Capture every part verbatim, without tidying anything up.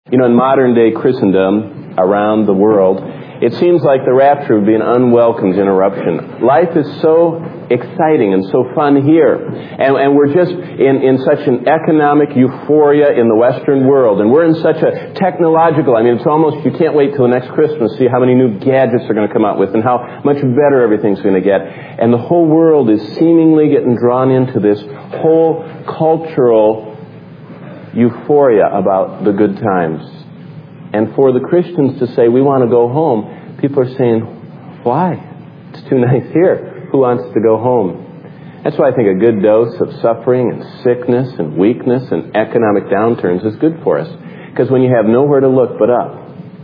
You know, in modern-day Christendom around the world, it seems like the rapture would be an unwelcomed interruption. Life is so exciting and so fun here. And, and we're just in, in such an economic euphoria in the Western world. And we're in such a technological, I mean, it's almost, you can't wait till the next Christmas to see how many new gadgets they're going to come out with and how much better everything's going to get. And the whole world is seemingly getting drawn into this whole cultural euphoria about the good times. And for the Christians to say, we want to go home, people are saying, why? It's too nice here. Who wants to go home? That's why I think a good dose of suffering and sickness and weakness and economic downturns is good for us. Because when you have nowhere to look but up,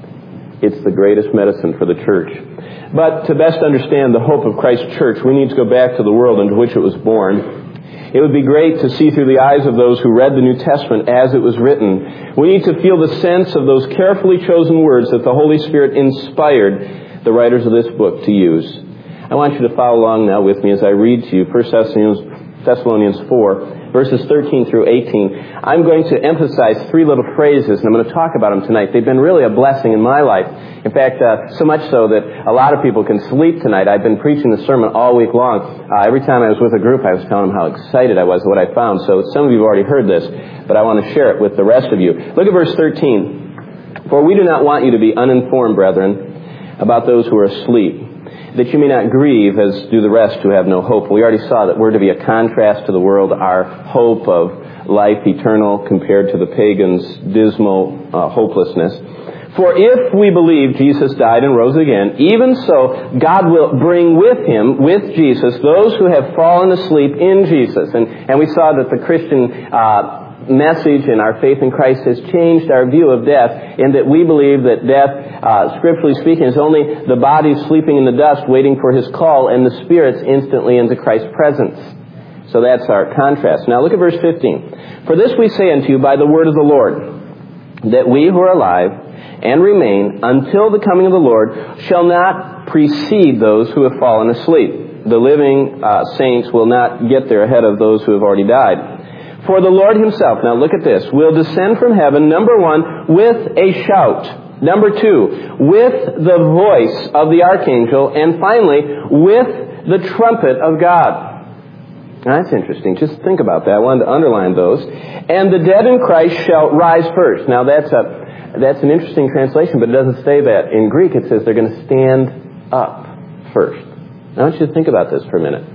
it's the greatest medicine for the church. But to best understand the hope of Christ's church, we need to go back to the world into which it was born. It would be great to see through the eyes of those who read the New Testament as it was written. We need to feel the sense of those carefully chosen words that the Holy Spirit inspired the writers of this book to use. I want you to follow along now with me as I read to you First Thessalonians four, verses thirteen through eighteen. I'm going to emphasize three little phrases, and I'm going to talk about them tonight. They've been really a blessing in my life. In fact, uh, so much so that a lot of people can sleep tonight. I've been preaching the sermon all week long. Uh, every time I was with a group, I was telling them how excited I was at what I found. So some of you have already heard this, but I want to share it with the rest of you. Look at verse thirteen. For we do not want you to be uninformed, brethren, about those who are asleep, that you may not grieve as do the rest who have no hope. We already saw that we're to be a contrast to the world, our hope of life eternal compared to the pagans' dismal uh, hopelessness. For if we believe Jesus died and rose again, even so God will bring with Him, with Jesus, those who have fallen asleep in Jesus. And, and we saw that the Christian uh message and our faith in Christ has changed our view of death, in that we believe that death, uh, scripturally speaking, is only the body sleeping in the dust waiting for His call, and the spirits instantly into Christ's presence. So that's our contrast. Now look at verse fifteen. For this we say unto you by the word of the Lord, that we who are alive and remain until the coming of the Lord shall not precede those who have fallen asleep. The living uh, saints will not get there ahead of those who have already died. For the Lord Himself, now look at this, will descend from heaven, number one, with a shout. Number two, with the voice of the archangel. And finally, with the trumpet of God. Now, that's interesting. Just think about that. I wanted to underline those. And the dead in Christ shall rise first. Now, that's a that's an interesting translation, but it doesn't say that. In Greek, it says they're going to stand up first. Now, I want you to think about this for a minute.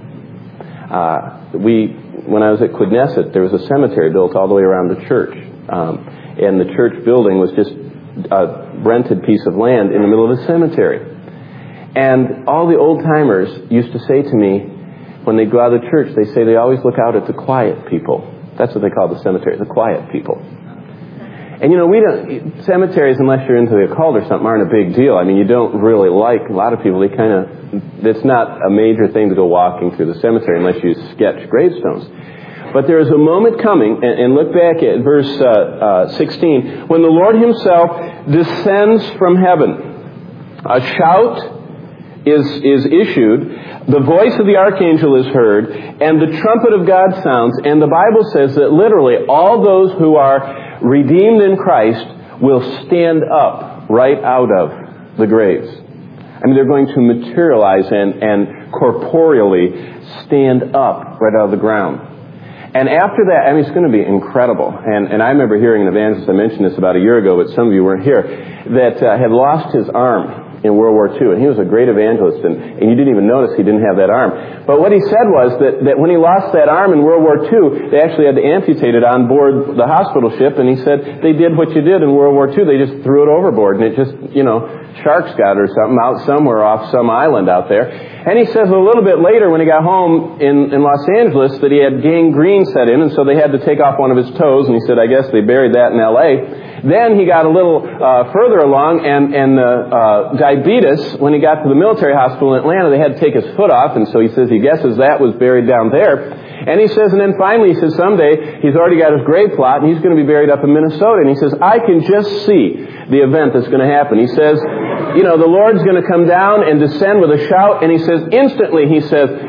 Uh, we... When I was at Quidnesset, there was a cemetery built all the way around the church. Um, and the church building was just a rented piece of land in the middle of the cemetery. And all the old-timers used to say to me, when they go out of the church, they say they always look out at the quiet people. That's what they call the cemetery, the quiet people. And, you know, we don't, cemeteries, unless you're into the occult or something, aren't a big deal. I mean, you don't really like, a lot of people, they kind of, it's not a major thing to go walking through the cemetery unless you sketch gravestones. But there is a moment coming, and, and look back at verse uh, uh, sixteen, when the Lord Himself descends from heaven. A shout is, is issued, the voice of the archangel is heard, and the trumpet of God sounds, and the Bible says that literally all those who are redeemed in Christ will stand up right out of the graves. I mean, they're going to materialize and, and corporeally stand up right out of the ground. And after that, I mean, it's going to be incredible. And, and I remember hearing an evangelist, I mentioned this about a year ago, but some of you weren't here, that uh, had lost his arm in World War Two. And he was a great evangelist, and, and you didn't even notice he didn't have that arm. But what he said was that, that when he lost that arm in World War Two, they actually had to amputate it on board the hospital ship, and he said they did what you did in World War Two. They just threw it overboard, and it just, you know, sharks got it or something out somewhere off some island out there. And he says a little bit later when he got home in, in Los Angeles that he had gangrene set in, and so they had to take off one of his toes, and he said, I guess they buried that in L A Then he got a little uh, further along, and, and uh, uh, diabetes, when he got to the military hospital in Atlanta, they had to take his foot off, and so he says he guesses that was buried down there. And he says, and then finally he says someday he's already got his grave plot, and he's going to be buried up in Minnesota. And he says, I can just see the event that's going to happen. He says, you know, the Lord's going to come down and descend with a shout, and he says, instantly, he says,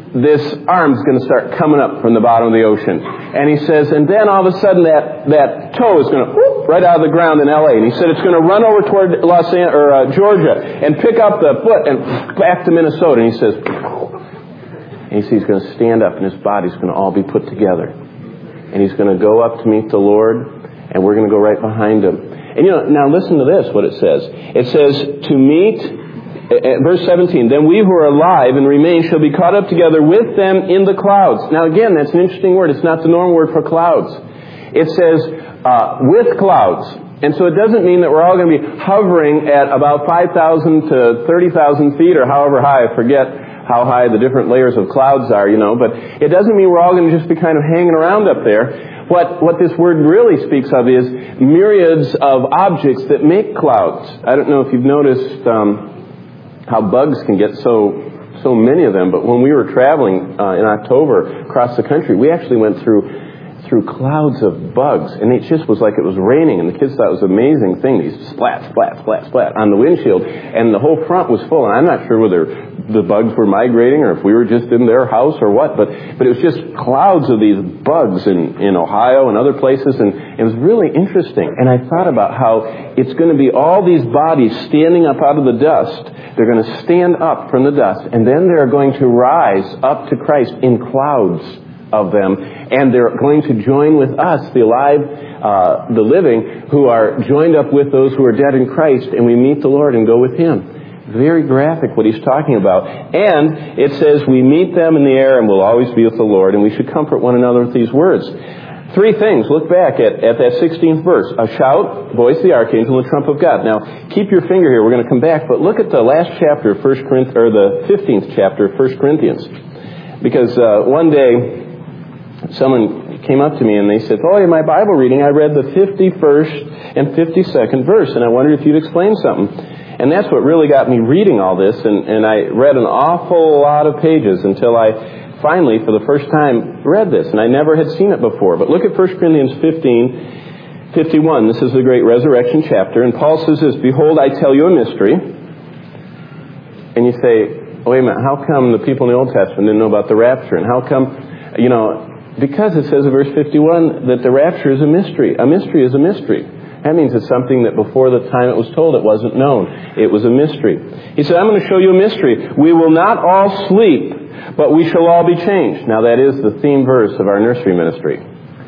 this arm's going to start coming up from the bottom of the ocean. And he says, and then all of a sudden that, that toe is going to whoop, right out of the ground in L A. And he said it's going to run over toward Los An- or uh, Georgia and pick up the foot and back to Minnesota. And he says, and he says he's going to stand up and his body's going to all be put together. And he's going to go up to meet the Lord, and we're going to go right behind him. And you know, now listen to this, what it says. It says, to meet, uh, verse seventeen, then we who are alive and remain shall be caught up together with them in the clouds. Now again, that's an interesting word. It's not the normal word for clouds. It says, uh, with clouds. And so it doesn't mean that we're all going to be hovering at about five thousand to thirty thousand feet or however high. I forget how high the different layers of clouds are, you know. But it doesn't mean we're all going to just be kind of hanging around up there. What what this word really speaks of is myriads of objects that make clouds. I don't know if you've noticed um, how bugs can get so so many of them, but when we were traveling uh, in October across the country, we actually went through through clouds of bugs, and it just was like it was raining, and the kids thought it was an amazing thing, these splat, splat, splat, splat on the windshield, and the whole front was full, and I'm not sure whether the bugs were migrating or if we were just in their house or what, but but it was just clouds of these bugs in, in Ohio and other places, and it was really interesting. And I thought about how it's going to be all these bodies standing up out of the dust. They're going to stand up from the dust, and then they're going to rise up to Christ in clouds of them, and they're going to join with us, the alive, uh, the living, who are joined up with those who are dead in Christ, and we meet the Lord and go with Him. Very graphic what he's talking about. And it says we meet them in the air and we'll always be with the Lord, and we should comfort one another with these words. Three things. Look back at, at that sixteenth verse. A shout, voice of the archangel, the trump of God. Now, keep your finger here. We're going to come back, but look at the last chapter of First Corinthians, or the fifteenth chapter of First Corinthians. Because uh, one day, someone came up to me and they said, oh, in my Bible reading, I read the fifty-first and fifty-second verse, and I wondered if you'd explain something. And that's what really got me reading all this, and, and I read an awful lot of pages until I finally, for the first time, read this, and I never had seen it before. But look at First Corinthians fifteen, fifty-one. This is the great resurrection chapter, and Paul says this, behold, I tell you a mystery. And you say, oh, wait a minute, how come the people in the Old Testament didn't know about the rapture? And how come, you know, because it says in verse fifty-one that the rapture is a mystery. A mystery is a mystery. That means it's something that before the time it was told, it wasn't known. It was a mystery. He said, I'm going to show you a mystery. We will not all sleep, but we shall all be changed. Now that is the theme verse of our nursery ministry.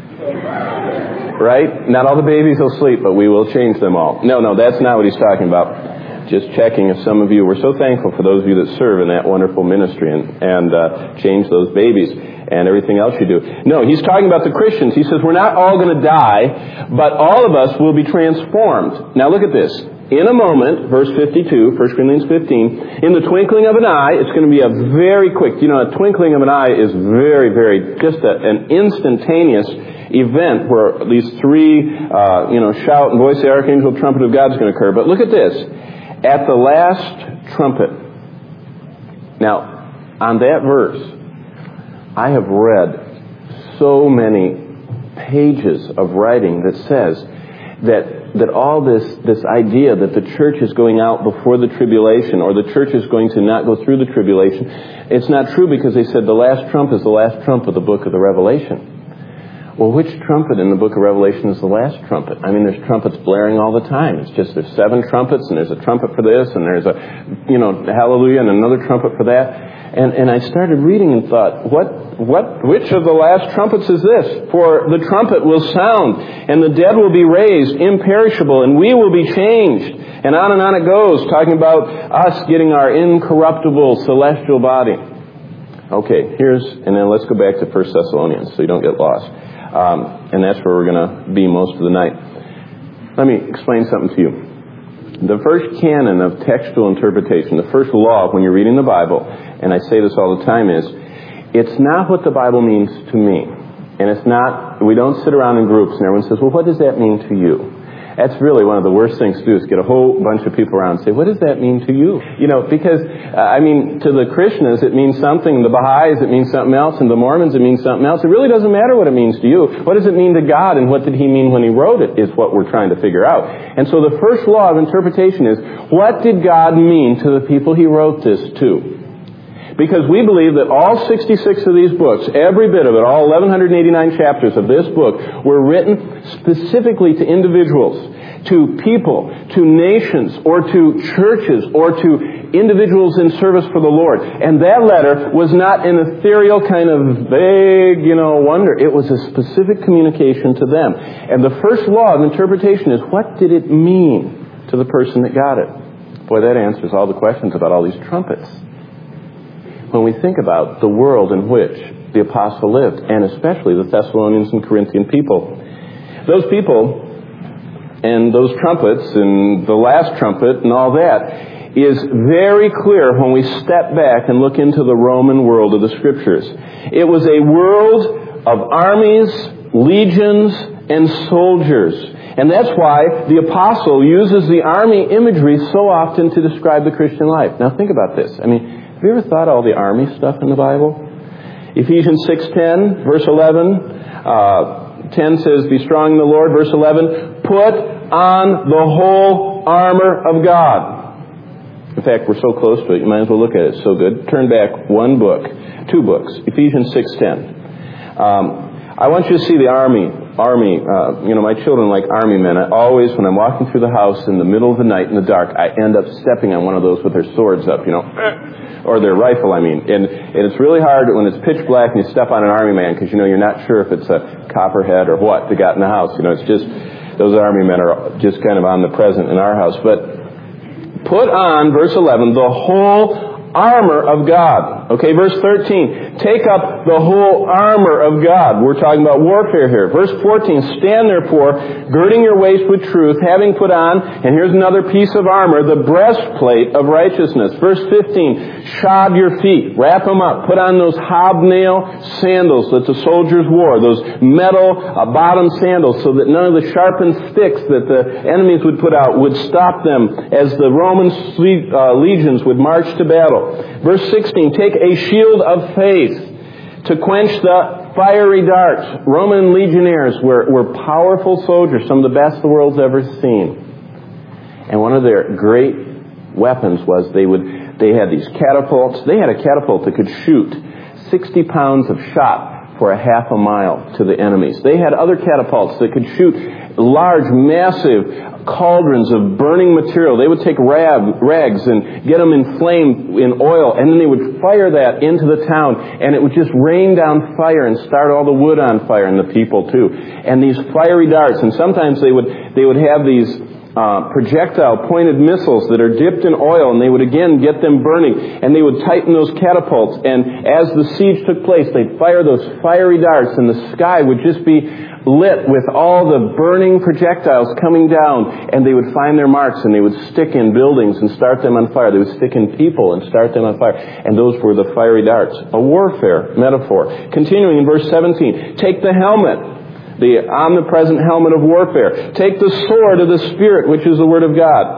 Right? Not all the babies will sleep, but we will change them all. No, no, that's not what he's talking about. Just checking if some of you, we're so thankful for those of you that serve in that wonderful ministry and, and uh, change those babies and everything else you do. No, he's talking about the Christians. He says we're not all going to die, but all of us will be transformed. Now look at this. In a moment, verse fifty-two, First Corinthians fifteen, in the twinkling of an eye, it's going to be a very quick, you know, a twinkling of an eye is very, very, just a, an instantaneous event where these three, uh, you know, shout and voice the archangel, trumpet of God is going to occur. But look at this. At the last trumpet. Now, on that verse, I have read so many pages of writing that says that that all this this idea that the church is going out before the tribulation, or the church is going to not go through the tribulation, it's not true, because they said the last trump is the last trump of the book of the Revelation. Well, which trumpet in the book of Revelation is the last trumpet? I mean, there's trumpets blaring all the time. It's just there's seven trumpets, and there's a trumpet for this, and there's a, you know, hallelujah, and another trumpet for that. And and I started reading and thought, what what which of the last trumpets is this? For the trumpet will sound, and the dead will be raised imperishable, and we will be changed. And on and on it goes, talking about us getting our incorruptible celestial body. Okay, here's, and then let's go back to First Thessalonians so you don't get lost. Um, and that's where we're going to be most of the night. Let me explain something to you. The first canon of textual interpretation, the first law when you're reading the Bible, and I say this all the time, is it's not what the Bible means to me. And it's not, we don't sit around in groups and everyone says, well, what does that mean to you? That's really one of the worst things to do, is get a whole bunch of people around and say, what does that mean to you? You know, because, uh, I mean, to the Krishnas it means something, the Baha'is it means something else, and the Mormons it means something else. It really doesn't matter what it means to you. What does it mean to God, and what did He mean when He wrote it, is what we're trying to figure out. And so the first law of interpretation is, what did God mean to the people He wrote this to? Because we believe that all sixty-six of these books, every bit of it, all eleven eighty-nine chapters of this book, were written specifically to individuals, to people, to nations, or to churches, or to individuals in service for the Lord. And that letter was not an ethereal kind of vague, you know, wonder. It was a specific communication to them. And the first law of interpretation is, what did it mean to the person that got it? Boy, that answers all the questions about all these trumpets. When we think about the world in which the apostle lived, and especially the Thessalonians and Corinthian people, those people and those trumpets and the last trumpet and all that is very clear when we step back and look into the Roman world of the Scriptures. It was a world of armies, legions, and soldiers. And that's why the apostle uses the army imagery so often to describe the Christian life. Now think about this. I mean, have you ever thought all the army stuff in the Bible? Ephesians six ten, verse eleven. Uh, ten says, be strong in the Lord. Verse eleven, put on the whole armor of God. In fact, we're so close to it, you might as well look at it. It's so good. Turn back one book, two books. Ephesians six ten. Um, I want you to see the army. Army, uh, you know, my children like army men. I always, when I'm walking through the house in the middle of the night in the dark, I end up stepping on one of those with their swords up, you know, or their rifle, I mean. And, and it's really hard when it's pitch black and you step on an army man because, you know, you're not sure if it's a copperhead or what that got in the house. You know, it's just, those army men are just kind of omnipresent in our house. But put on, verse eleven, the whole armor of God. Okay, verse thirteen, take up the whole armor of God. We're talking about warfare here. Verse fourteen, stand therefore, girding your waist with truth, having put on, and here's another piece of armor, the breastplate of righteousness. Verse fifteen, shod your feet, wrap them up, put on those hobnail sandals that the soldiers wore, those metal uh, bottom sandals, so that none of the sharpened sticks that the enemies would put out would stop them as the Roman uh, legions would march to battle. Verse sixteen, take a shield of faith to quench the fiery darts. Roman legionnaires were, were powerful soldiers, some of the best the world's ever seen. And one of their great weapons was they would they had these catapults. They had a catapult that could shoot sixty pounds of shot for a half a mile to the enemies. They had other catapults that could shoot large, massive cauldrons of burning material. They would take rag, rags and get them inflamed in oil, and then they would fire that into the town, and it would just rain down fire and start all the wood on fire, and the people too. And these fiery darts, and sometimes they would they would have these uh, projectile pointed missiles that are dipped in oil, and they would again get them burning, and they would tighten those catapults, and as the siege took place, they'd fire those fiery darts, and the sky would just be lit with all the burning projectiles coming down, and they would find their marks, and they would stick in buildings and start them on fire. They would stick in people and start them on fire. And those were the fiery darts. A warfare metaphor. Continuing in verse seventeen, take the helmet, the omnipresent helmet of warfare. Take the sword of the Spirit, which is the Word of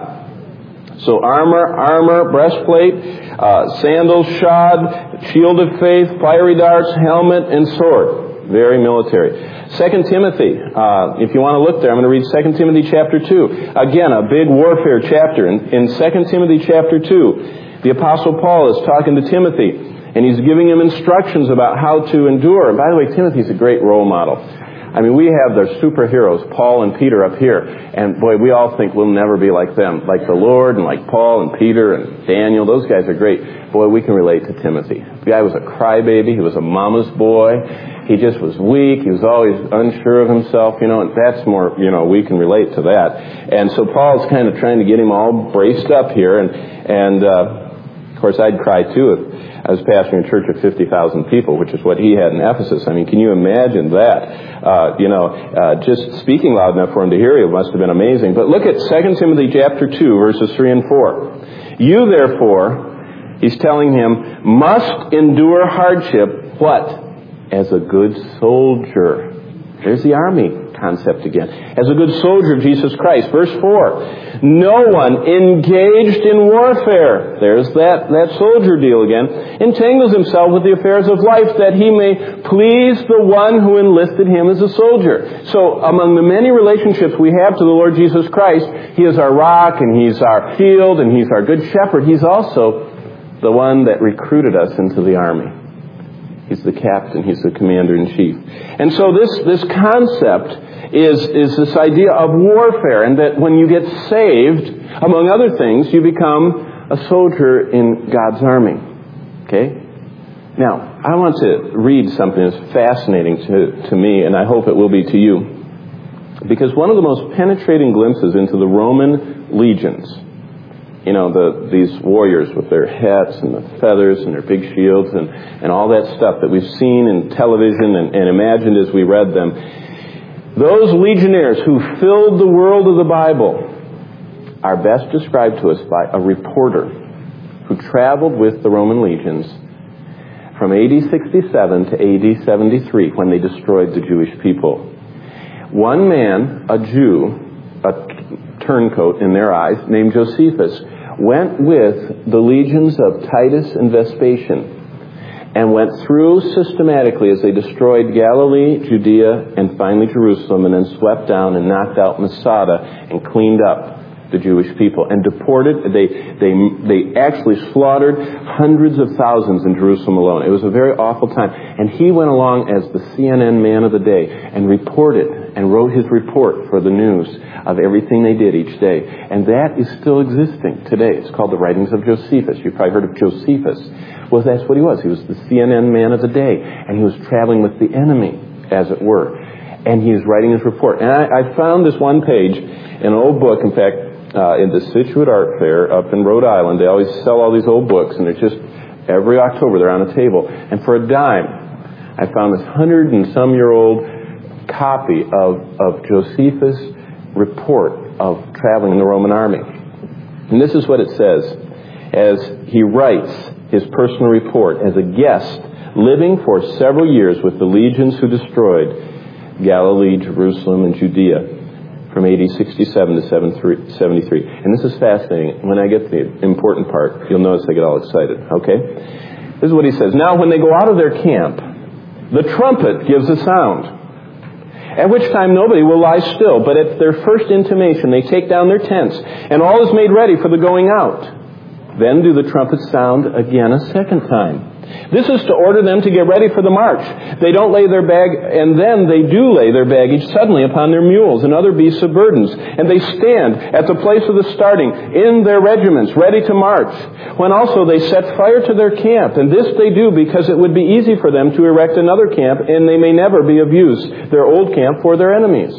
God. So armor, armor, breastplate, uh, sandals, shod, shield of faith, fiery darts, helmet, and sword. Very military. Second Timothy, uh, if you want to look there, I'm going to read Second Timothy chapter two. Again, a big warfare chapter. In, in Second Timothy chapter two, the Apostle Paul is talking to Timothy, and he's giving him instructions about how to endure. And by the way, Timothy's a great role model. I mean, we have their superheroes, Paul and Peter, up here. And boy, we all think we'll never be like them. Like the Lord and like Paul and Peter and Daniel. Those guys are great. Boy, we can relate to Timothy. The guy was a crybaby. He was a mama's boy. He just was weak. He was always unsure of himself, you know, and that's more, you know, we can relate to that. And so Paul's kind of trying to get him all braced up here. And, and uh, of course, I'd cry too if I was pastoring a church of fifty thousand people, which is what he had in Ephesus. I mean, can you imagine that? Uh, you know, uh, just speaking loud enough for him to hear you must have been amazing. But look at Second Timothy chapter two, verses three and four. You, therefore, he's telling him, must endure hardship, what? As a good soldier. There's the army concept again. As a good soldier of Jesus Christ. Verse four. No one engaged in warfare, there's that, that soldier deal again, entangles himself with the affairs of life that he may please the one who enlisted him as a soldier. So among the many relationships we have to the Lord Jesus Christ, He is our rock and He's our shield and He's our good shepherd. He's also the one that recruited us into the army. He's the captain. He's the commander-in-chief. And so this, this concept is, is this idea of warfare, and that when you get saved, among other things, you become a soldier in God's army. Okay? Now, I want to read something that's fascinating to, to me, and I hope it will be to you. Because one of the most penetrating glimpses into the Roman legions, you know, the, these warriors with their hats and the feathers and their big shields and, and all that stuff that we've seen in television and, and imagined as we read them, those legionnaires who filled the world of the Bible are best described to us by a reporter who traveled with the Roman legions from A D sixty-seven to A D seventy-three, when they destroyed the Jewish people. One man, a Jew, a turncoat in their eyes, named Josephus, went with the legions of Titus and Vespasian and went through systematically as they destroyed Galilee, Judea, and finally Jerusalem, and then swept down and knocked out Masada and cleaned up the Jewish people and deported. They they they actually slaughtered hundreds of thousands in Jerusalem alone. It was a very awful time. And he went along as the C N N man of the day and reported and wrote his report for the news of everything they did each day. And that is still existing today. It's called the Writings of Josephus. You've probably heard of Josephus. Well, that's what he was. He was the C N N man of the day, and he was traveling with the enemy, as it were. And he was writing his report. And I, I found this one page in an old book. In fact, Uh, in the Scituate Art Fair up in Rhode Island, they always sell all these old books, and they're just, every October they're on a table. And for a dime, I found this hundred and some year old copy of, of Josephus' report of traveling in the Roman army. And this is what it says, as he writes his personal report as a guest living for several years with the legions who destroyed Galilee, Jerusalem, and Judea, from A D sixty-seven to seventy-three. And this is fascinating. When I get to the important part, you'll notice I get all excited. Okay? This is what he says. Now, when they go out of their camp, the trumpet gives a sound, at which time nobody will lie still. But at their first intimation, they take down their tents, and all is made ready for the going out. Then do the trumpets sound again a second time. This is to order them to get ready for the march. They don't lay their bag, and then they do lay their baggage suddenly upon their mules and other beasts of burdens. And they stand at the place of the starting in their regiments, ready to march. When also they set fire to their camp. And this they do because it would be easy for them to erect another camp, and they may never be of use, their old camp, for their enemies.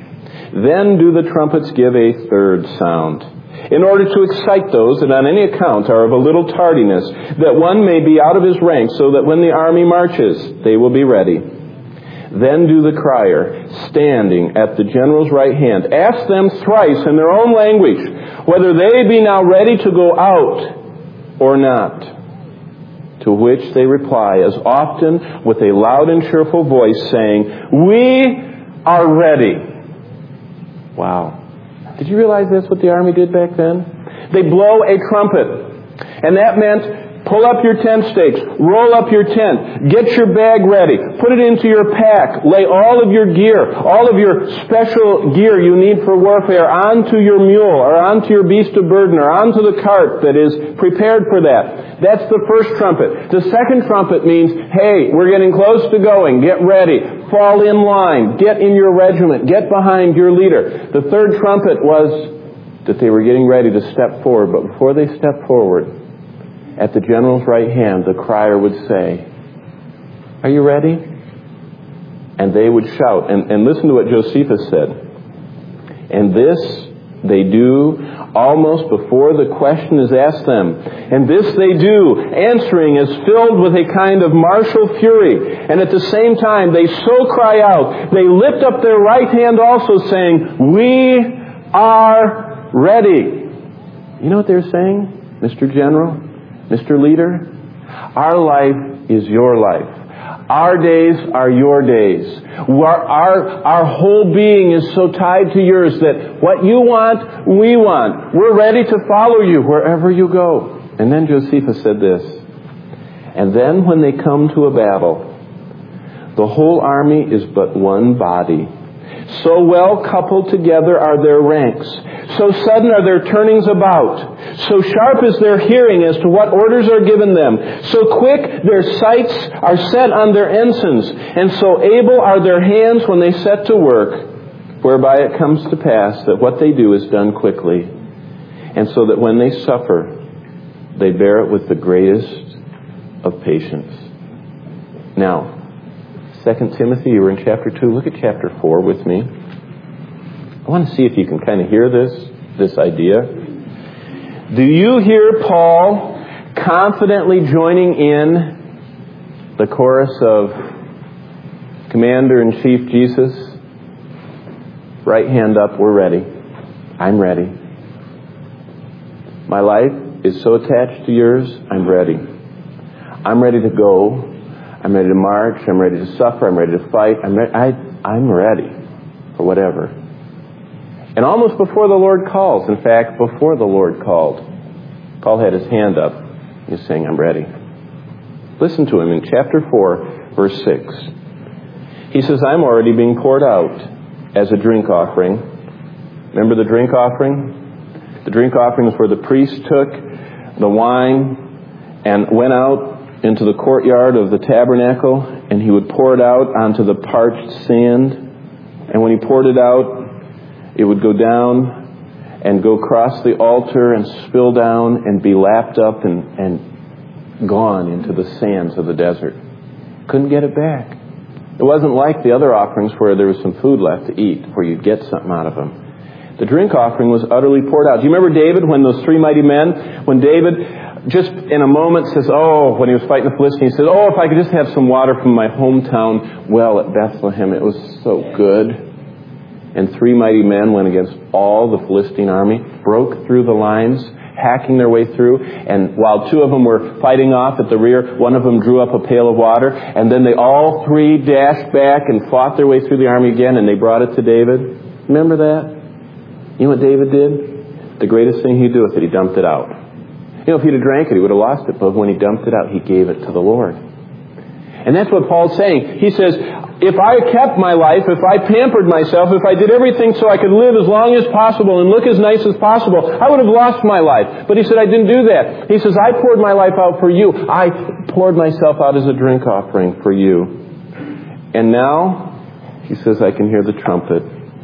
Then do the trumpets give a third sound, in order to excite those that on any account are of a little tardiness, that one may be out of his ranks, so that when the army marches, they will be ready. Then do the crier, standing at the general's right hand, ask them thrice in their own language, whether they be now ready to go out or not. To which they reply as often with a loud and cheerful voice, saying, "We are ready." Wow. Did you realize that's what the army did back then? They blow a trumpet. And that meant pull up your tent stakes, roll up your tent, get your bag ready, put it into your pack, lay all of your gear, all of your special gear you need for warfare onto your mule or onto your beast of burden or onto the cart that is prepared for that. That's the first trumpet. The second trumpet means, hey, we're getting close to going. Get ready. Fall in line. Get in your regiment. Get behind your leader. The third trumpet was that they were getting ready to step forward. But before they stepped forward, at the general's right hand, the crier would say, "Are you ready?" And they would shout. And, and listen to what Josephus said. And this they do almost before the question is asked them. And this they do, answering is filled with a kind of martial fury. And at the same time, they so cry out, they lift up their right hand also, saying, "We are ready." You know what they're saying, Mister General, Mister Leader? Our life is your life. Our days are your days. Our, our, our whole being is so tied to yours that what you want, we want. We're ready to follow you wherever you go. And then Josephus said this, "And then when they come to a battle, the whole army is but one body. So well coupled together are their ranks. So sudden are their turnings about. So sharp is their hearing as to what orders are given them. So quick their sights are set on their ensigns. And so able are their hands when they set to work, whereby it comes to pass that what they do is done quickly. And so that when they suffer, they bear it with the greatest of patience. Now, Second Timothy, you were in chapter two. Look at chapter four with me. I want to see if you can kind of hear this, this idea. Do you hear Paul confidently joining in the chorus of Commander-in-Chief Jesus? Right hand up, we're ready. I'm ready. My life is so attached to yours, I'm ready. I'm ready to go. I'm ready to march. I'm ready to suffer. I'm ready to fight. I'm ready, I, I'm ready for whatever. And almost before the Lord calls, in fact, before the Lord called, Paul had his hand up. He's saying, I'm ready. Listen to him in chapter four, verse six. He says, I'm already being poured out as a drink offering. Remember the drink offering? The drink offering is where the priest took the wine and went out into the courtyard of the tabernacle, and he would pour it out onto the parched sand. And when he poured it out, it would go down and go across the altar and spill down and be lapped up and, and gone into the sands of the desert. Couldn't get it back. It wasn't like the other offerings where there was some food left to eat, where you'd get something out of them. The drink offering was utterly poured out. Do you remember David, when those three mighty men, when David just in a moment says, oh, when he was fighting the Philistines, he says, oh, if I could just have some water from my hometown well at Bethlehem, it was so good. And three mighty men went against all the Philistine army, broke through the lines, hacking their way through, and while two of them were fighting off at the rear, one of them drew up a pail of water, and then they all three dashed back and fought their way through the army again, and they brought it to David. Remember that? You know what David did? The greatest thing he'd do with it, he dumped it out. You know, if he'd have drank it, he would have lost it. But when he dumped it out, he gave it to the Lord. And that's what Paul's saying. He says, if I kept my life, if I pampered myself, if I did everything so I could live as long as possible and look as nice as possible, I would have lost my life. But he said, I didn't do that. He says, I poured my life out for you. I poured myself out as a drink offering for you. And now, he says, I can hear the trumpet.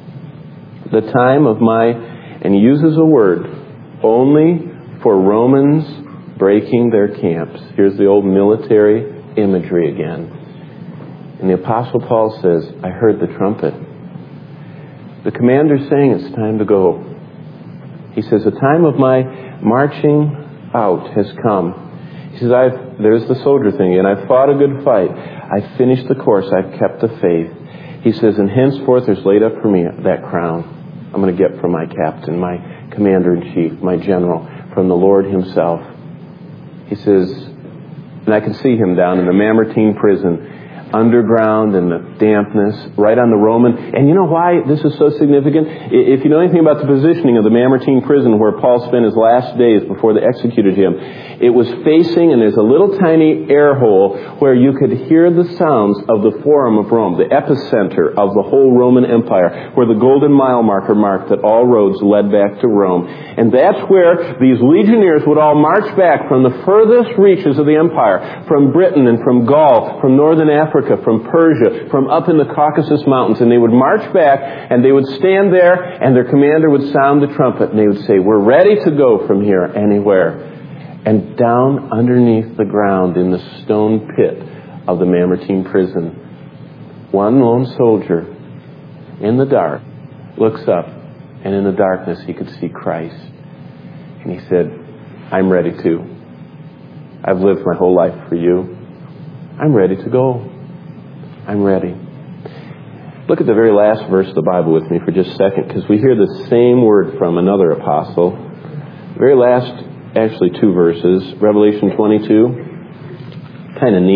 The time of my, and he uses a word, only for Romans breaking their camps. Here's the old military imagery again. And the Apostle Paul says, I heard the trumpet. The commander's saying it's time to go. He says, the time of my marching out has come. He says, I've, there's the soldier thing again. I've fought a good fight. I've finished the course. I've kept the faith. He says, and henceforth there's laid up for me that crown I'm going to get from my captain, my commander-in-chief, my general, from the Lord himself. He says, and I can see him down in the Mamertine prison, underground in the dampness, right on the Roman. And you know why this is so significant? If you know anything about the positioning of the Mamertine prison where Paul spent his last days before they executed him, it was facing, and there's a little tiny air hole where you could hear the sounds of the Forum of Rome, the epicenter of the whole Roman Empire, where the golden mile marker marked that all roads led back to Rome. And that's where these legionnaires would all march back from the furthest reaches of the empire, from Britain and from Gaul, from northern Africa, from Persia, from up in the Caucasus Mountains, and they would march back and they would stand there and their commander would sound the trumpet and they would say, we're ready to go from here anywhere. And down underneath the ground in the stone pit of the Mamertine prison, one lone soldier in the dark looks up, and in the darkness he could see Christ. And he said, I'm ready too. I've lived my whole life for you. I'm ready to go. I'm ready. Look at the very last verse of the Bible with me for just a second, because we hear the same word from another apostle. The very last, actually two verses, Revelation twenty-two. Kind of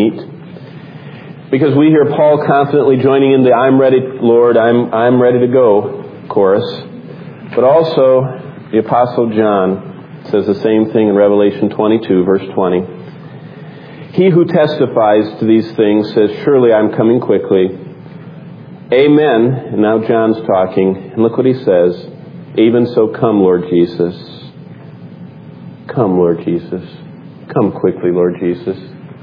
neat. Because we hear Paul confidently joining in the I'm ready, Lord, I'm, I'm ready to go chorus. But also, the Apostle John says the same thing in Revelation twenty-two, verse twenty. He who testifies to these things says, surely I'm coming quickly. Amen. And now John's talking. And look what he says. Even so, come, Lord Jesus. Come, Lord Jesus. Come quickly, Lord Jesus.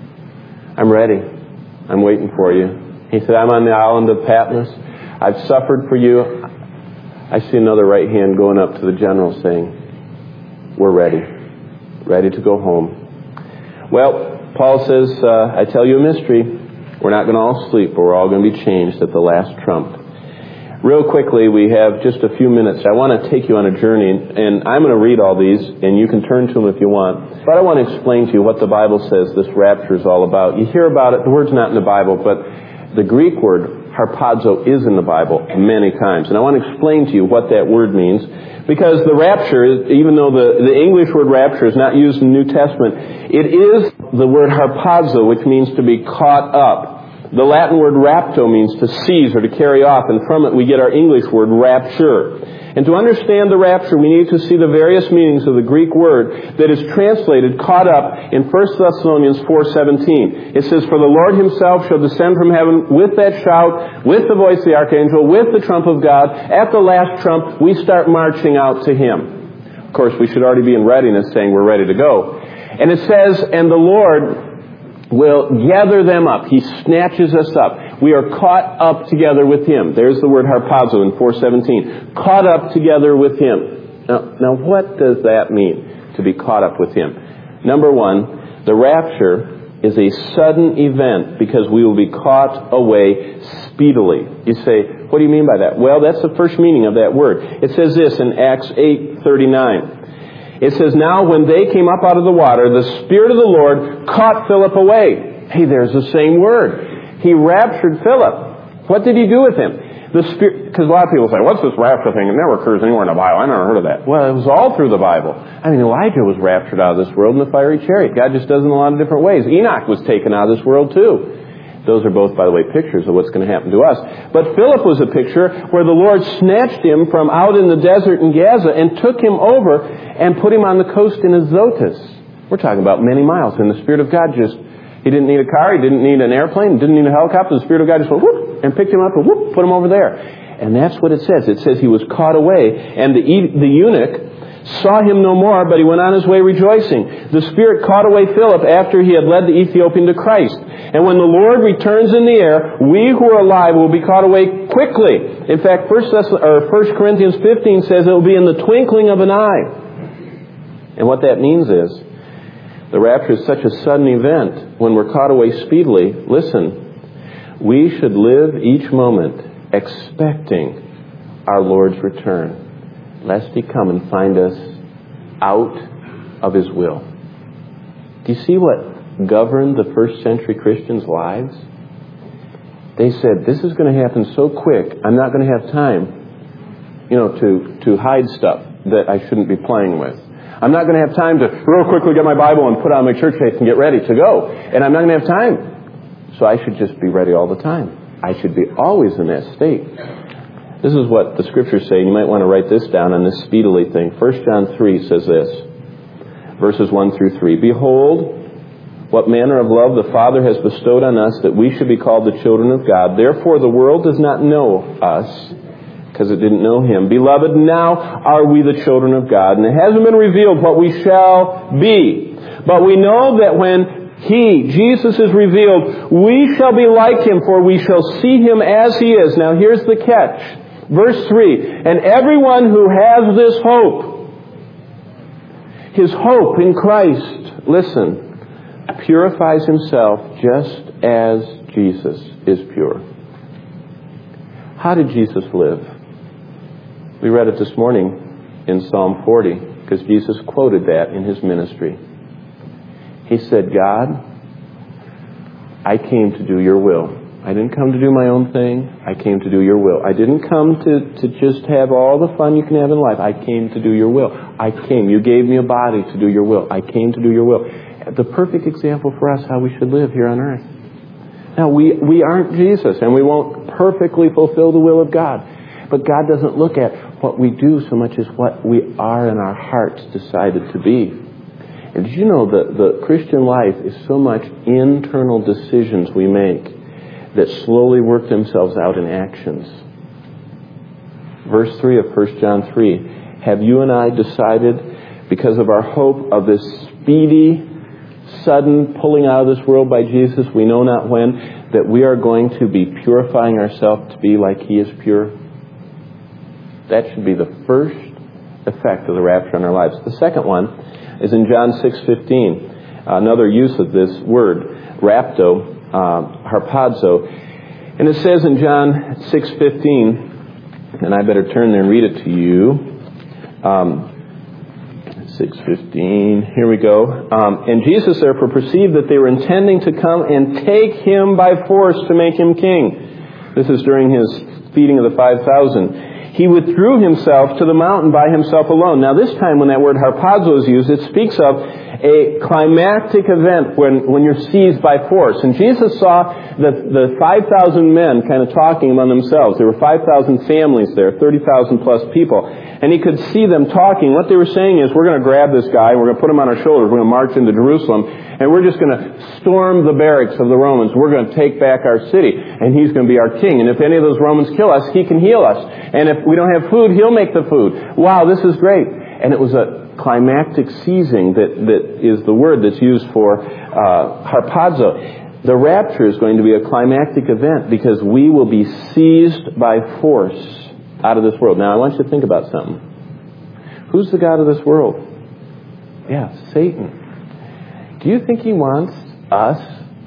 I'm ready. I'm waiting for you. He said, I'm on the island of Patmos. I've suffered for you. I see another right hand going up to the general saying, we're ready. Ready to go home. Well, Paul says, uh, I tell you a mystery. We're not going to all sleep, but we're all going to be changed at the last trump. Real quickly, we have just a few minutes. I want to take you on a journey, and I'm going to read all these, and you can turn to them if you want. But I want to explain to you what the Bible says this rapture is all about. You hear about it. The word's not in the Bible, but the Greek word, harpazo, is in the Bible many times. And I want to explain to you what that word means. Because the rapture, even though the, the English word rapture is not used in the New Testament, it is the word harpazo, which means to be caught up. The Latin word rapto means to seize or to carry off, and from it we get our English word rapture. And to understand the rapture, we need to see the various meanings of the Greek word that is translated, caught up, in First Thessalonians four seventeen. It says, for the Lord himself shall descend from heaven with that shout, with the voice of the archangel, with the trump of God. At the last trump, we start marching out to him. Of course, we should already be in readiness, saying we're ready to go. And it says, and the Lord will gather them up. He snatches us up. We are caught up together with him. There's the word harpazo in four seventeen. Caught up together with him. Now, now what does that mean, to be caught up with him? Number one, the rapture is a sudden event because we will be caught away speedily. You say, what do you mean by that? Well, that's the first meaning of that word. It says this in Acts eight thirty-nine. It says, now when they came up out of the water, the Spirit of the Lord caught Philip away. Hey, there's the same word. He raptured Philip. What did he do with him? The Spirit, because a lot of people say, what's this rapture thing? It never occurs anywhere in the Bible. I never heard of that. Well, it was all through the Bible. I mean, Elijah was raptured out of this world in the fiery chariot. God just does it in a lot of different ways. Enoch was taken out of this world too. Those are both, by the way, pictures of what's going to happen to us. But Philip was a picture where the Lord snatched him from out in the desert in Gaza and took him over and put him on the coast in Azotus. We're talking about many miles. And the Spirit of God just, he didn't need a car, he didn't need an airplane, didn't need a helicopter. The Spirit of God just went whoop and picked him up and whoop, put him over there. And that's what it says. It says he was caught away. And the, the eunuch saw him no more, but he went on his way rejoicing. The Spirit caught away Philip after he had led the Ethiopian to Christ. And when the Lord returns in the air, we who are alive will be caught away quickly. In fact, First Corinthians fifteen says it will be in the twinkling of an eye. And what that means is, the rapture is such a sudden event. When we're caught away speedily, listen, we should live each moment expecting our Lord's return, lest he come and find us out of his will. Do you see what governed the first century Christians' lives? They said, this is going to happen so quick, I'm not going to have time, you know, to, to hide stuff that I shouldn't be playing with. I'm not going to have time to real quickly get my Bible and put on my church faith and get ready to go. And I'm not going to have time. So I should just be ready all the time. I should be always in that state. This is what the Scriptures say. You might want to write this down on this speedily thing. First John three says this, verses one through three. Behold, what manner of love the Father has bestowed on us, that we should be called the children of God. Therefore the world does not know us, because it didn't know him. Beloved, now are we the children of God, and it hasn't been revealed what we shall be. But we know that when He, Jesus, is revealed, we shall be like Him, for we shall see Him as He is. Now here's the catch. Verse three, and everyone who has this hope, his hope in Christ, listen, purifies himself just as Jesus is pure. How did Jesus live? We read it this morning in Psalm forty, because Jesus quoted that in His ministry. He said, God, I came to do your will. I didn't come to do my own thing. I came to do your will. I didn't come to, to just have all the fun you can have in life. I came to do your will. I came. You gave me a body to do your will. I came to do your will. The perfect example for us how we should live here on earth. Now, we, we aren't Jesus, and we won't perfectly fulfill the will of God. But God doesn't look at what we do so much as what we are in our hearts decided to be. And did you know that the Christian life is so much internal decisions we make that slowly work themselves out in actions. Verse three of First John three, have you and I decided, because of our hope of this speedy, sudden pulling out of this world by Jesus, we know not when, that we are going to be purifying ourselves to be like He is pure? That should be the first effect of the rapture on our lives. The second one is in John six fifteen. Another use of this word, rapto, uh, harpazo. And it says in John six fifteen, and I better turn there and read it to you. Um, six fifteen, here we go. Um, and Jesus therefore perceived that they were intending to come and take Him by force to make Him king. This is during His feeding of the five thousand. He withdrew Himself to the mountain by Himself alone. Now this time when that word harpazo is used, it speaks of a climactic event when, when you're seized by force. And Jesus saw the, the five thousand men kind of talking among themselves. There were five thousand families there, thirty thousand plus people. And He could see them talking. What they were saying is, we're going to grab this guy, we're going to put him on our shoulders, we're going to march into Jerusalem, and we're just going to storm the barracks of the Romans. We're going to take back our city, and He's going to be our king. And if any of those Romans kill us, He can heal us. And if we don't have food, He'll make the food. Wow, this is great. And it was a climactic seizing that, that is the word that's used for uh, harpazo. The rapture is going to be a climactic event because we will be seized by force out of this world. Now, I want you to think about something. Who's the god of this world? Yeah, Satan. Do you think he wants us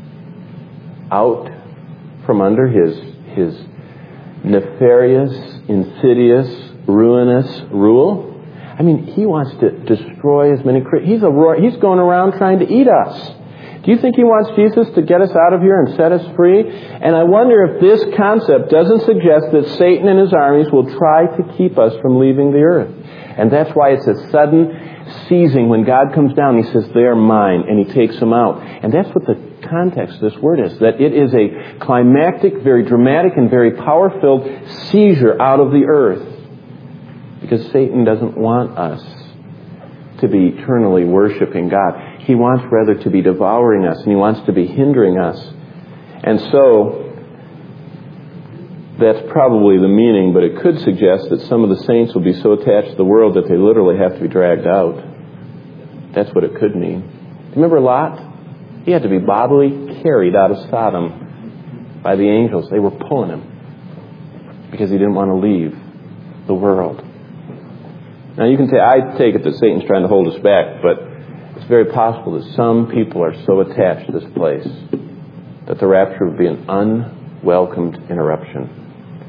out from under his his nefarious, insidious, ruinous rule? I mean, he wants to destroy as many Christians. He's a he's going around trying to eat us. Do you think he wants Jesus to get us out of here and set us free? And I wonder if this concept doesn't suggest that Satan and his armies will try to keep us from leaving the earth. And that's why it's a sudden seizing. When God comes down, He says, they're mine, and He takes them out. And that's what the context of this word is, that it is a climactic, very dramatic, and very power-filled seizure out of the earth. Because Satan doesn't want us to be eternally worshiping God. He wants rather to be devouring us, and he wants to be hindering us. And so, that's probably the meaning, but it could suggest that some of the saints will be so attached to the world that they literally have to be dragged out. That's what it could mean. Remember Lot? He had to be bodily carried out of Sodom by the angels. They were pulling him because he didn't want to leave the world. Now you can say, I take it that Satan's trying to hold us back, but it's very possible that some people are so attached to this place that the rapture would be an unwelcomed interruption.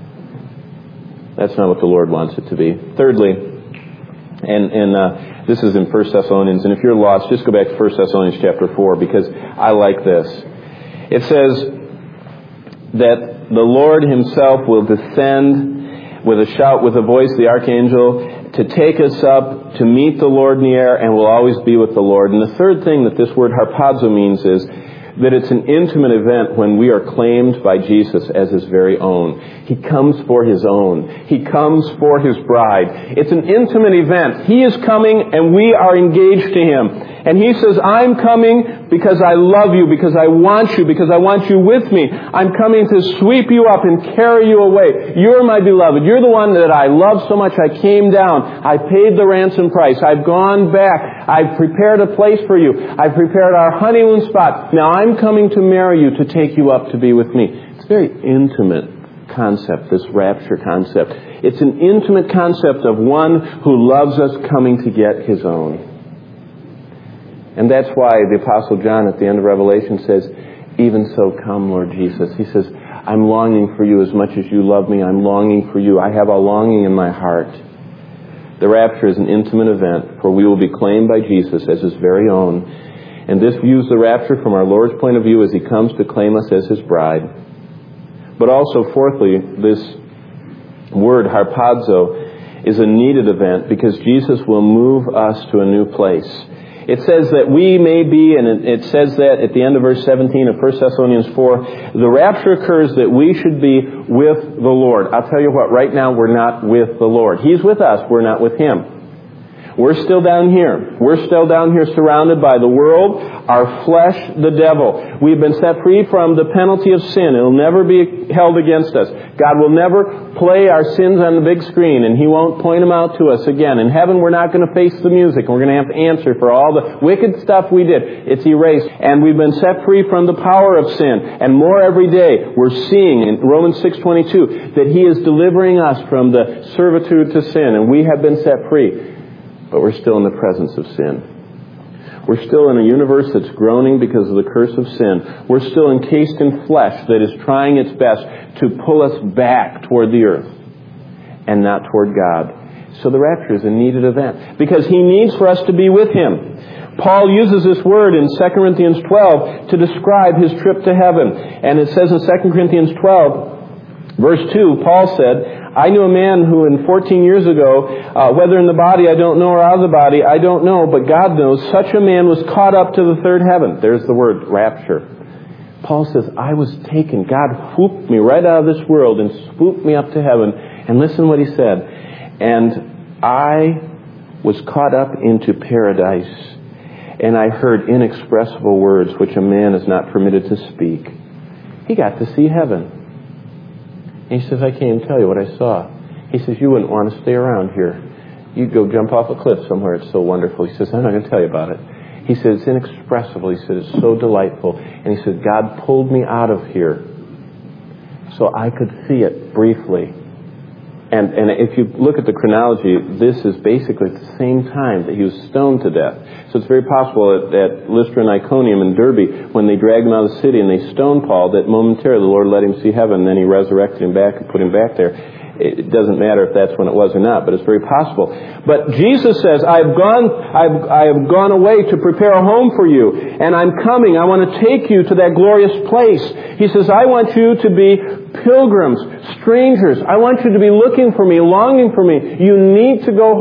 That's not what the Lord wants it to be. Thirdly, and, and uh, this is in First Thessalonians, and if you're lost, just go back to First Thessalonians chapter four, because I like this. It says that the Lord Himself will descend with a shout, with a voice, the archangel, to take us up to meet the Lord in the air, and we'll always be with the Lord. And the third thing that this word harpazo means is that it's an intimate event when we are claimed by Jesus as His very own. He comes for His own. He comes for His bride. It's an intimate event. He is coming and we are engaged to Him. And He says, I'm coming because I love you, because I want you, because I want you with me. I'm coming to sweep you up and carry you away. You're my beloved. You're the one that I love so much I came down. I paid the ransom price. I've gone back. I've prepared a place for you. I've prepared our honeymoon spot. Now I'm coming to marry you, to take you up to be with me. It's a very intimate concept, this rapture concept. It's an intimate concept of one who loves us coming to get His own. And that's why the Apostle John at the end of Revelation says, even so come, Lord Jesus. He says, I'm longing for you as much as you love me. I'm longing for you. I have a longing in my heart. The rapture is an intimate event, for we will be claimed by Jesus as His very own. And this views the rapture from our Lord's point of view as He comes to claim us as His bride. But also, fourthly, this word harpazo is a needed event because Jesus will move us to a new place. It says that we may be, and it says that at the end of verse seventeen of First Thessalonians four, the rapture occurs that we should be with the Lord. I'll tell you what, right now we're not with the Lord. He's with us, we're not with Him. We're still down here. We're still down here surrounded by the world, our flesh, the devil. We've been set free from the penalty of sin. It'll never be held against us. God will never play our sins on the big screen, and He won't point them out to us again. In heaven, we're not going to face the music. We're going to have to answer for all the wicked stuff we did. It's erased. And we've been set free from the power of sin. And more every day, we're seeing in Romans six twenty-two that He is delivering us from the servitude to sin, and we have been set free. But we're still in the presence of sin. We're still in a universe that's groaning because of the curse of sin. We're still encased in flesh that is trying its best to pull us back toward the earth and not toward God. So the rapture is a needed event because He needs for us to be with Him. Paul uses this word in Second Corinthians twelve to describe his trip to heaven. And it says in Second Corinthians twelve, verse two, Paul said, I knew a man who in fourteen years ago, uh, whether in the body I don't know or out of the body, I don't know, but God knows, such a man was caught up to the third heaven. There's the word rapture. Paul says, I was taken. God whooped me right out of this world and swooped me up to heaven. And listen what he said. And I was caught up into paradise, and I heard inexpressible words which a man is not permitted to speak. He got to see heaven. And he says, I can't even tell you what I saw. He says, you wouldn't want to stay around here. You'd go jump off a cliff somewhere. It's so wonderful. He says, I'm not going to tell you about it. He says, it's inexpressible. He said, it's so delightful. And he said, God pulled me out of here so I could see it briefly. And and if you look at the chronology, this is basically at the same time that he was stoned to death. So it's very possible that at Lystra and Iconium and Derbe, when they dragged him out of the city and they stoned Paul, that momentarily the Lord let him see heaven, and then He resurrected him back and put him back there. It doesn't matter if that's when it was or not, but it's very possible. But Jesus says, I've gone, I've, I have gone away to prepare a home for you, and I'm coming. I want to take you to that glorious place. He says, I want you to be pilgrims, strangers. I want you to be looking for me, longing for me. You need to go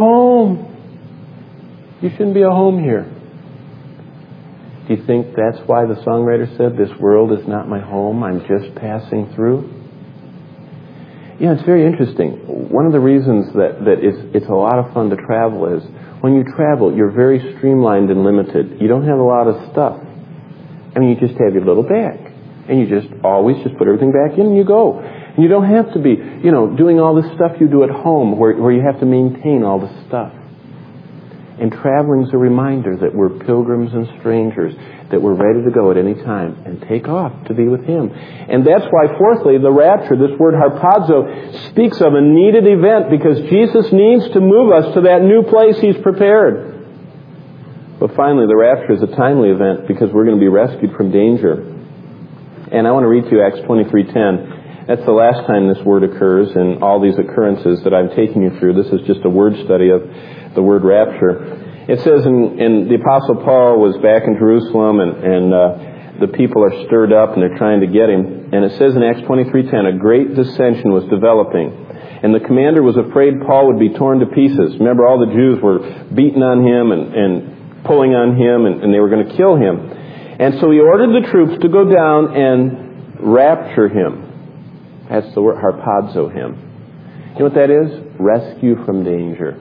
home. You shouldn't be at home here. Do you think that's why the songwriter said, this world is not my home, I'm just passing through? Yeah, it's very interesting. One of the reasons that, that it's, it's a lot of fun to travel is when you travel, you're very streamlined and limited. You don't have a lot of stuff. I mean, you just have your little bag. And you just always just put everything back in and you go. And you don't have to be, you know, doing all this stuff you do at home where, where you have to maintain all this stuff. And traveling's a reminder that we're pilgrims and strangers, that we're ready to go at any time and take off to be with Him. And that's why, fourthly, the rapture, this word harpazo, speaks of a needed event because Jesus needs to move us to that new place He's prepared. But finally, the rapture is a timely event because we're going to be rescued from danger. And I want to read to you Acts twenty-three ten. That's the last time this word occurs in all these occurrences that I'm taking you through. This is just a word study of the word rapture. It says in, in the Apostle Paul was back in Jerusalem, and, and uh, the people are stirred up and they're trying to get him. And it says in Acts twenty-three ten, a great dissension was developing. And the commander was afraid Paul would be torn to pieces. Remember, all the Jews were beating on him and, and pulling on him, and, and they were going to kill him. And so he ordered the troops to go down and rapture him. That's the word, harpazo him. You know what that is? Rescue from danger.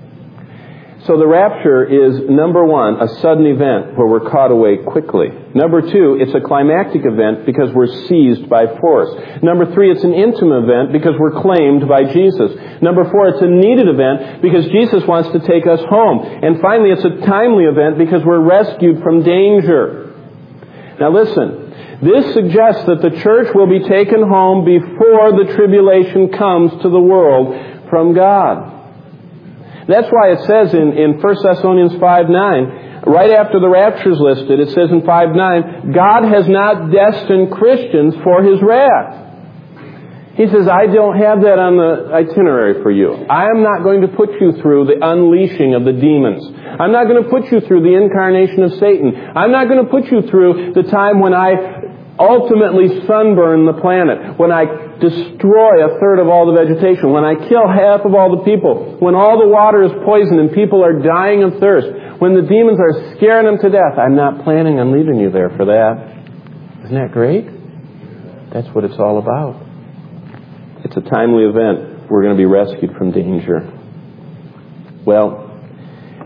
So the rapture is, number one, a sudden event where we're caught away quickly. Number two, it's a climactic event because we're seized by force. Number three, it's an intimate event because we're claimed by Jesus. Number four, it's a needed event because Jesus wants to take us home. And finally, it's a timely event because we're rescued from danger. Now listen, this suggests that the church will be taken home before the tribulation comes to the world from God. That's why it says in, in First Thessalonians five nine, right after the rapture is listed, it says in five nine, God has not destined Christians for His wrath. He says, I don't have that on the itinerary for you. I am not going to put you through the unleashing of the demons. I'm not going to put you through the incarnation of Satan. I'm not going to put you through the time when I ultimately sunburn the planet, when I destroy a third of all the vegetation, when I kill half of all the people, when all the water is poisoned and people are dying of thirst, when the demons are scaring them to death. I'm not planning on leaving you there for that. Isn't that great? That's what it's all about. It's a timely event. We're going to be rescued from danger. Well,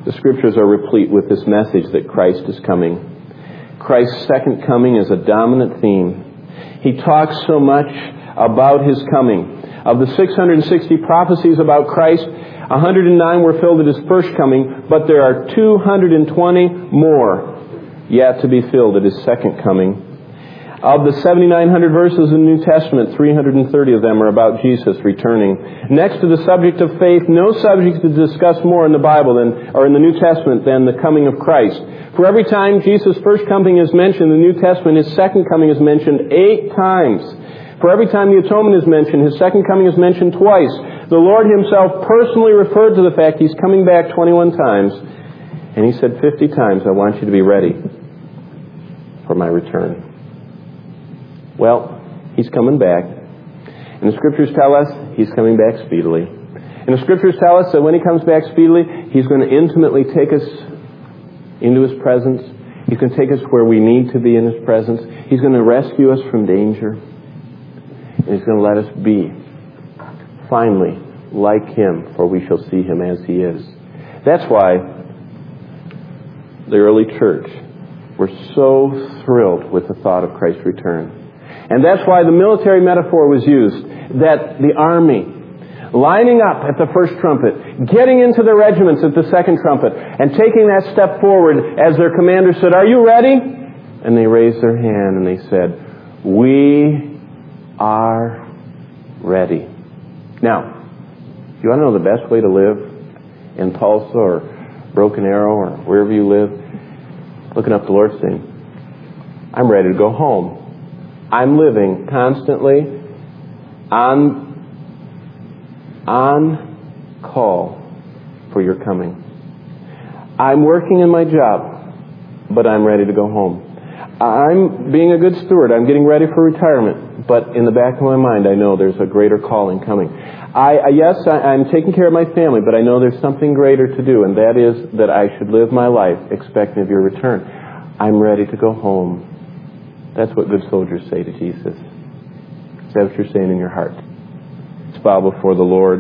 The Scriptures are replete with this message that Christ is coming. Christ's second coming is a dominant theme. He talks so much about His coming. Of the six hundred sixty prophecies about Christ, one hundred nine were filled at His first coming, but there are two hundred twenty more yet to be filled at His second coming. Of the seven thousand nine hundred verses in the New Testament, three hundred thirty of them are about Jesus returning. Next to the subject of faith, no subject is discussed more in the Bible than, or in the New Testament than the coming of Christ. For every time Jesus' first coming is mentioned in the New Testament, His second coming is mentioned eight times. For every time the atonement is mentioned, His second coming is mentioned twice. The Lord Himself personally referred to the fact He's coming back twenty-one times. And He said fifty times, I want you to be ready for my return. Well, He's coming back. And the Scriptures tell us He's coming back speedily. And the Scriptures tell us that when He comes back speedily, He's going to intimately take us into His presence. He's going to take us where we need to be in His presence. He's going to rescue us from danger. And He's going to let us be, finally, like Him, for we shall see Him as He is. That's why the early church were so thrilled with the thought of Christ's return. And that's why the military metaphor was used, that the army, lining up at the first trumpet, getting into the regiments at the second trumpet, and taking that step forward as their commander said, are you ready? And they raised their hand and they said, we are ready. Now, you want to know the best way to live in Tulsa or Broken Arrow or wherever you live? Looking up the Lord saying, I'm ready to go home. I'm living constantly on, on call for your coming. I'm working in my job, but I'm ready to go home. I'm being a good steward. I'm getting ready for retirement, but in the back of my mind, I know there's a greater calling coming. I, I yes, I, I'm taking care of my family, but I know there's something greater to do, and that is that I should live my life expecting of your return. I'm ready to go home. That's what good soldiers say to Jesus. Is that what you're saying in your heart? Let's bow before the Lord.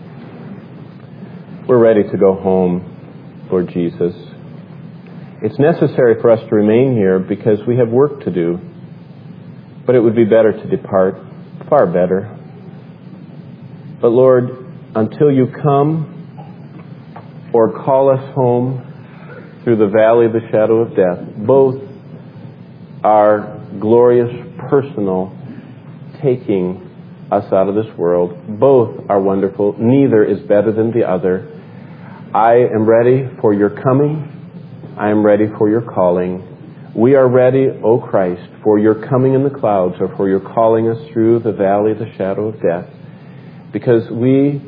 We're ready to go home, Lord Jesus. It's necessary for us to remain here because we have work to do. But it would be better to depart, far better. But Lord, until you come or call us home through the valley of the shadow of death, both are glorious, personal, taking us out of this world. Both are wonderful. Neither is better than the other. I am ready for your coming. I am ready for your calling. We are ready, O Christ, for your coming in the clouds or for your calling us through the valley of the shadow of death, because we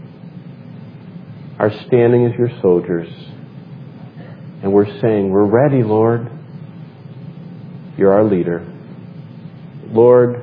are standing as your soldiers and we're saying, we're ready, Lord. You're our leader. Lord,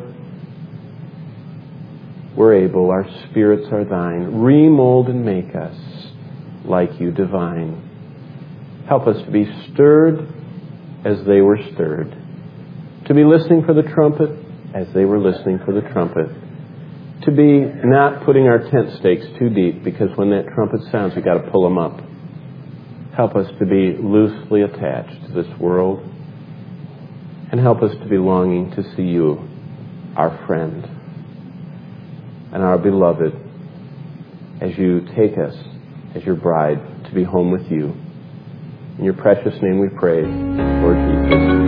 we're able. Our spirits are thine. Remold and make us like you, divine. Help us to be stirred as they were stirred. To be listening for the trumpet as they were listening for the trumpet. To be not putting our tent stakes too deep, because when that trumpet sounds, we've got to pull them up. Help us to be loosely attached to this world. And help us to be longing to see you, our friend, and our beloved, as you take us as your bride to be home with you. In your precious name we pray, Lord Jesus.